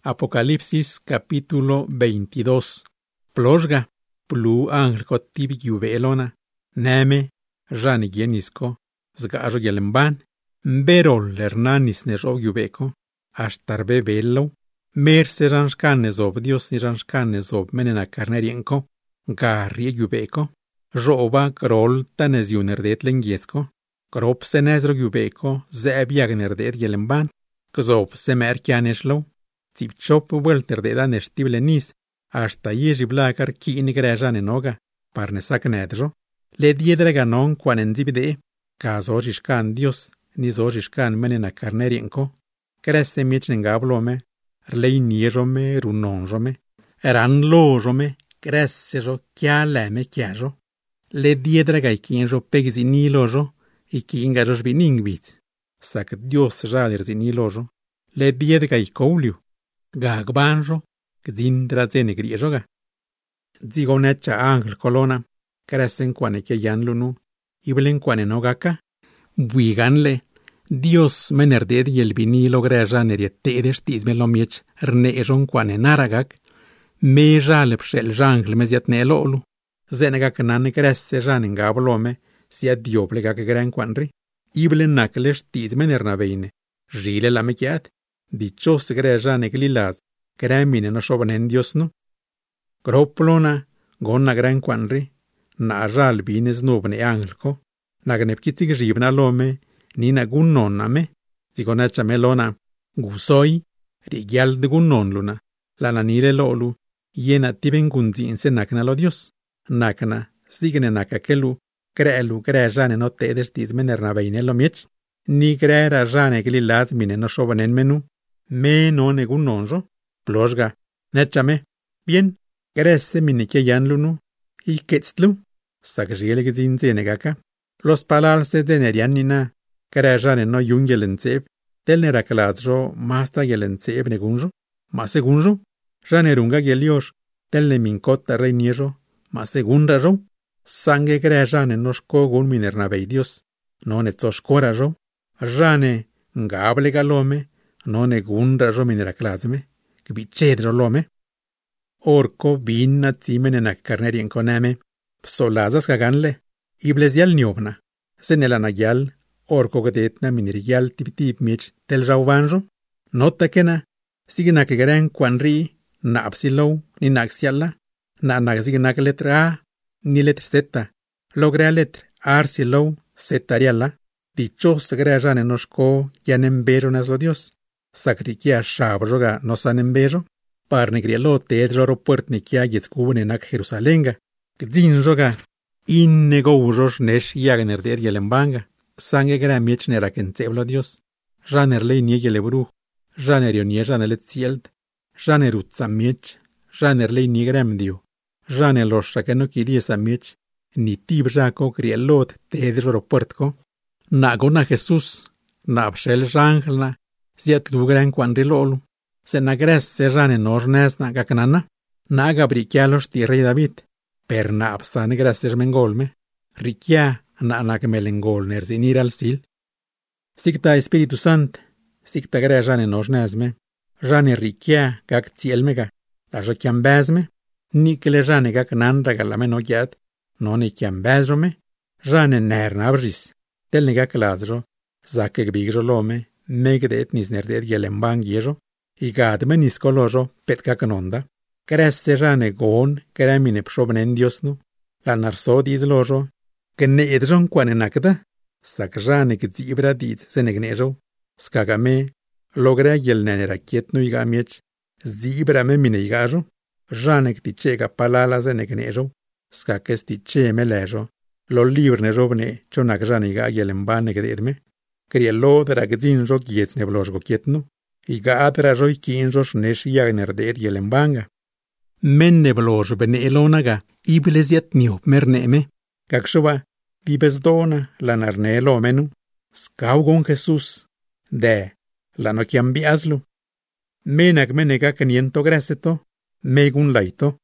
Apocalipsis capítulo 22. Ploshga, plu ángel ko tibi yubelona, neme, rani gienisko, zgajo yelemban, mberol hernanis nejo yubeko, ashtarbe bello, merse ranshkane zob Dios ni ranshkane zob menena carnerienko, garrie yubeko, roba grol tanez yunerdet lengiesko, grop senezro yubeko, zebiagnerdet yelemban, gzob semerkianeshlo, Tipchop vuelter de dan estible nis, hasta yiri blagar ki inigrejan enoga, parnesak nedro, le diedre ganon quan enzibide, kazorishkan Dios, nizorishkan menena carnerienko, crese miechnengablome, rleinirome, runonjome, ranlojome, cressejo, kialeme kiajo, le diedre gaikinjo pegzinilojo, ikingajos biningbit, sak Dios jalirziniloj, le diedre gaikouliu, Gagbanjo, gzindra zene griejoga. Zigonecha ángel colona, crecen cuane que yanlunu, iblen cuane nogaka, buiganle, Dios menerded y el vinilo grejan erietedes tizmelomiech, rnejon cuane naragak, me jalep shel jangle meziatne lolu, zenegak nane cresse janen gablome, sia dioblegak gran quanri, iblen nakles tizmenernaveine, jile la mekiat, dichos grejan eglilaz, cremine no sobanen Dios no. Groplona, gonna gran quanri, na jal bines nubne angelko, nagnepkitzig ribna lome, nina gunnoname, zigonacha melona, gusoi, rigial de gunnon luna, lananire lolu, yena tiben gunzinse nakna lo Dios, nakna, signe nakakelu, creelu grejane no tedes tizmenerna veinelo miech, ni creera jane glilaz mine no sobanen menu, me no negunonjo, Ploshga, nechame, bien, crece minike yanlunu, y ketzlu, sakjiele gzinze negaka, los palalse zenerianina, crejane no yungelenseb, telnera kalazro, masta gelenseb negunjo, masegunjo, janerunga gelios, telne minkota reiniero, masegunrajo, sangue crejane nos kogun minernavei Dios, no netzoshkorajo, jane, ngable galome, no negunrajo mineraklazme, Kbichedro lome. Orko vinna timenena carnerien coneme, psolazas caganle, iblezial niobna, senelanagial, orko gadetna minirial tiptip mich tel raubanjo, nota kena, signa que gran quanri, na apsilo, ni naxiala, na nagzignac letra A, ni letra Z, logrea letra arsilo, setariala, dichos grejan enosco, yanembero naso Dios. Sacriquia shabroga no sanembero, parnegrielo tedro puertniquia yetzcubenenak Jerusalenga, gzinroga, innegouros nesh yagenerder yelembanga, sangue gramiech nerakenteblo Dios, janerle niegelebruj, janerio nie janelet cielt, janerutzamiech, janerle niegremdio, janelosakeno kidiesamiech, ni tibrako grielot tedro puertco, nagona Jesús, nabshel janglna, Ziat lugran quanrilolu, se nagres serrane nornesna gaknana, naga briquialos tirrei David, per napsan grases mengolme, riquia na nagmelengol nerzinir al sil. Sikta Espíritu Sant, sikta grejane nornesme, jane riquia gak cielmega, la jokiambezme, nikele jane gak nanraga la menogiat, noni kiambezrome, jane nerna abris, telnega klazro, zake gbigro lome, megdet nisnerdet yelembang yejo, y gadme niskolojo petka kanonda, cresse jane gon, cremine pshobnen diosnu, la narsodis lojo, que ne edjon quanenakda, sak jane gzibra diz senegnejo, skagame, logra yelnenera kietnu igamiech, zibra me mine igajo, jane gtichega palala senegnejo, skakes tiche melejo, lo libre robne chonak jane iga yelembane gredme, Crielo dragzinjo gietz neblosgo kietnu, iga adrajo ikinjos nesh yagnerdet yelembanga. Men neblojo bene elonaga, ibleziat niop merneme, kakshova, vibezdona lanarnelo menu, skaugon Jesús, de, lano kiambiazlu. Menak menega keniento graseto, megun laito,